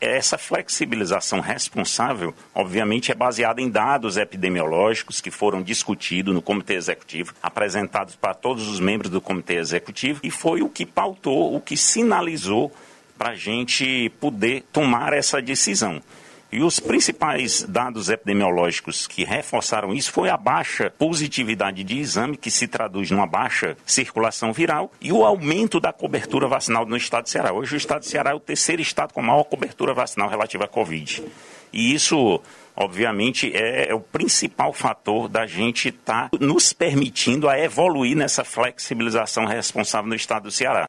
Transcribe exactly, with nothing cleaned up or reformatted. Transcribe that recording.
essa flexibilização responsável, obviamente, é baseada em dados epidemiológicos que foram discutidos no Comitê Executivo, apresentados para todos os membros do Comitê Executivo, e foi o que pautou, o que sinalizou para a gente poder tomar essa decisão. E os principais dados epidemiológicos que reforçaram isso foi a baixa positividade de exame, que se traduz numa baixa circulação viral, e o aumento da cobertura vacinal no estado de Ceará. Hoje o estado de Ceará é o terceiro estado com maior cobertura vacinal relativa à Covid. E isso, obviamente, é, é o principal fator da gente estar tá nos permitindo a evoluir nessa flexibilização responsável no estado do Ceará.